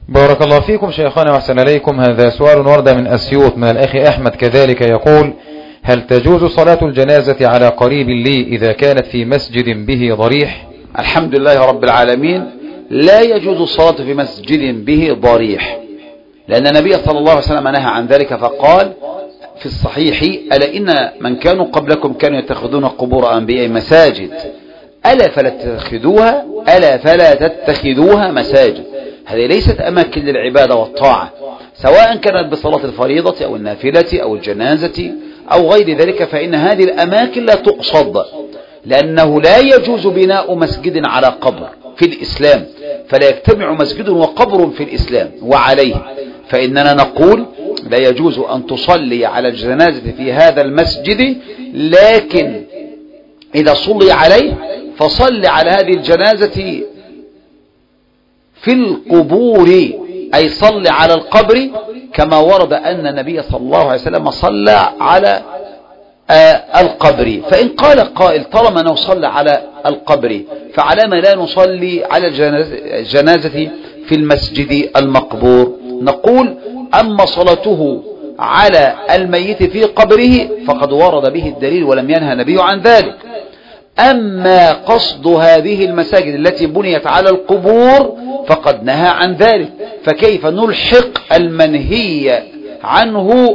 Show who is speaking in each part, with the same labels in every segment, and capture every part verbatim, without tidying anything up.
Speaker 1: بارك الله فيكم شيخنا وأحسن إليكم. هذا سؤال ورد من أسيوط من الأخ أحمد كذلك، يقول: هل تجوز صلاة الجنازة على قريب لي إذا كانت في مسجد به ضريح؟
Speaker 2: الحمد لله رب العالمين. لا يجوز الصلاة في مسجد به ضريح، لأن النبي صلى الله عليه وسلم نهى عن ذلك، فقال في الصحيح: ألا إن من كانوا قبلكم كانوا يتخذون قبور أنبياء مساجد ألا فلا تتخذوها ألا فلا تتخذوها مساجد. هذه ليست أماكن للعبادة والطاعة، سواء كانت بصلاة الفريضة أو النافلة أو الجنازة أو غير ذلك، فإن هذه الأماكن لا تقصد، لأنه لا يجوز بناء مسجد على قبر في الإسلام، فلا يجتمع مسجد وقبر في الإسلام. وعليه فإننا نقول لا يجوز أن تصلي على الجنازة في هذا المسجد، لكن إذا صلي عليه فصل على هذه الجنازة في القبور، أي صل على القبر، كما ورد أن النبي صلى الله عليه وسلم صلى على آه القبر. فإن قال قائل: طالما أنه صلى على القبر فعلى ما لا نصلي على الجنازة في المسجد المقبور؟ نقول: أما صلاته على الميت في قبره فقد ورد به الدليل ولم ينهى النبي عن ذلك. أما قصد هذه المساجد التي بنيت على القبور فقد نهى عن ذلك، فكيف نلحق المنهي عنه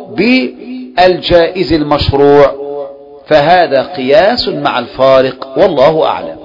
Speaker 2: بالجائز المشروع؟ فهذا قياس مع الفارق، والله أعلم.